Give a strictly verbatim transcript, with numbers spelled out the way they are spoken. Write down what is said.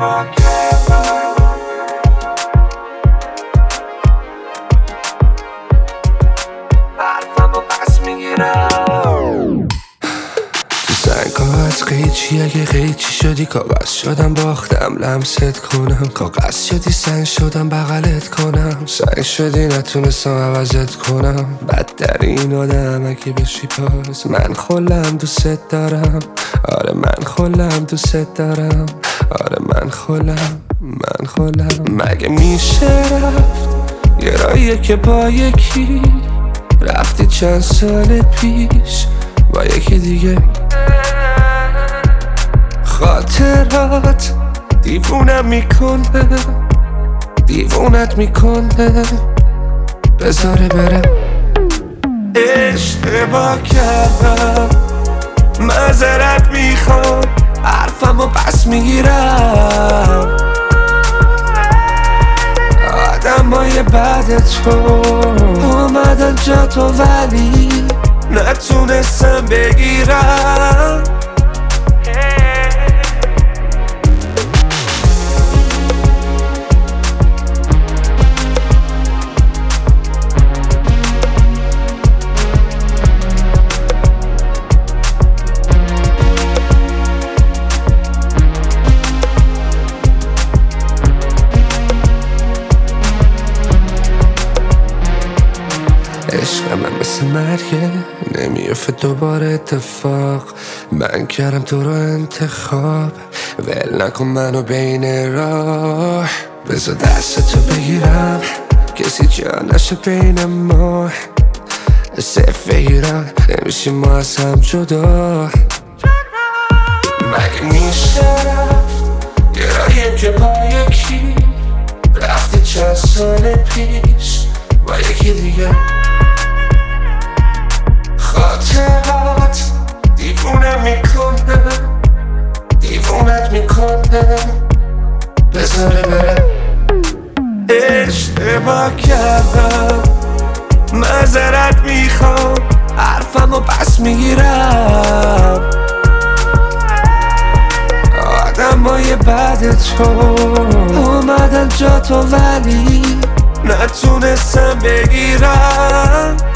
اشتباه کردم. حرفمو پس میگیرم. تو سنگا از قیچی اگه قیچی شدی کاغذ شدم باختم لمست کنم، کاغذ شدی سنگ شدم بغلت کنم، سنگ شدی نتونستم عوضت کنم، بدترین آدم اگه بشی پاس من خلم دوست دارم، آره من خلم دوست دارم، آره من خلم من خلم. مگه میشه رفت یه راهیه که با یکی رفتی چند سال پیش با یکی دیگه، خاطرات دیوونم میکنه دیوونت میکنه بذاره برم. اشتباه کردم معذرت میخوام حرفمو پس میگیرم. آدمای بعد تو اومدن جا تو ولی نتونستم بگیرم. عشق من مثل مرگه نمیافه دوباره اتفاق، من کردم تو رو انتخاب، ول نکن منو بین راه، بذار دستتو بگیرم کسی جا نشه بین ما، صرف ایران نمیشیم ما از هم جدا. مگه میشه رفت یه راهیم که با یکی رفتی چند سال پیش با یکی دیگه، خاطرات دیوونم میکنه دیوونت میکنه بذاره برم. اشتباه کردم معذرت میخوام حرفمو پس میگیرم. آدمای بعد تو اومدن جا تو ولی نتونستم بگیرم.